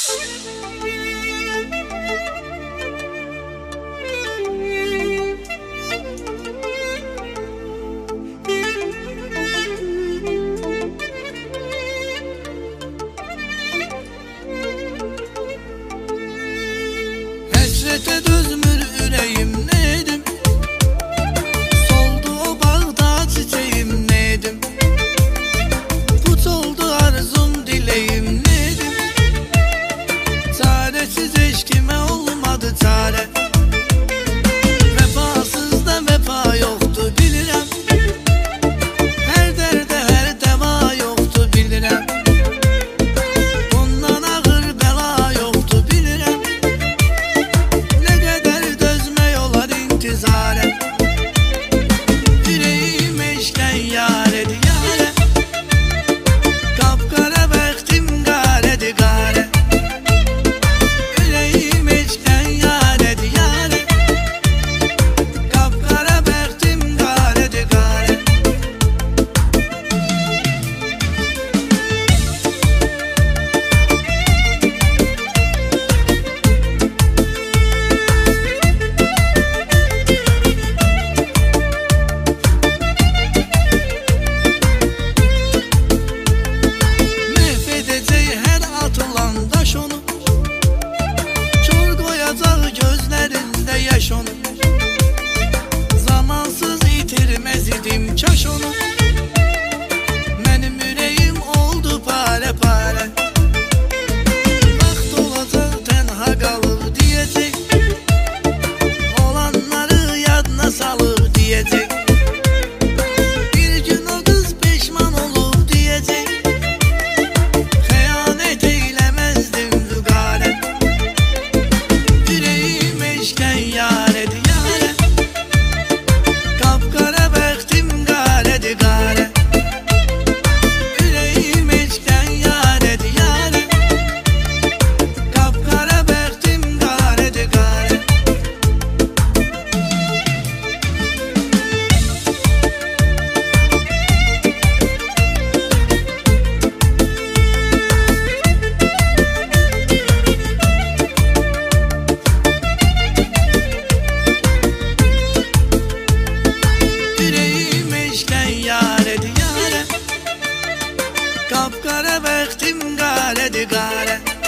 Hasrete dözmür ürəyim neydim? Soldu o bağda çiçeğim neydim? Puç oldu arzum dileyim neydim? Çaresiz eşkime olmadı çare. Vefasızda vefa yoktu bilirəm. Her derde her deva yoktu bilirəm. Ondan ağır bela yoktu bilirəm. Ne kadar dözmək olar intizarə. Yüreğim eşkən yarədi yarə. Kapkara bəxtim qarədi qarə. Yüreğim eşkən yarədi yarə. Kapkara bəxtim qarədi qarə. Məhvedəcək hər atılan daş onu. Kör qoyacaq gözlərində yaş onu. Zamansız itirməz idim kaş onu. Mənim ürəyim oldu parə parə. Vaxt olacaq tənha qalır deyəcək. Olanları yadına salır deyəcək. Bir gün o qız peşman olur deyəcək. Xəyanət eyləməzdim vüqarə. Yüreğim eşkən yarədi yarə. Kapkara bəxtim qarədi qarə. Yüreğim eşkən yarədi yarə. Kapkara bəxtim qarədi qarə. Yüreğim eşkən yarədi yarə. Kapkara bəxtim qarədi qarə.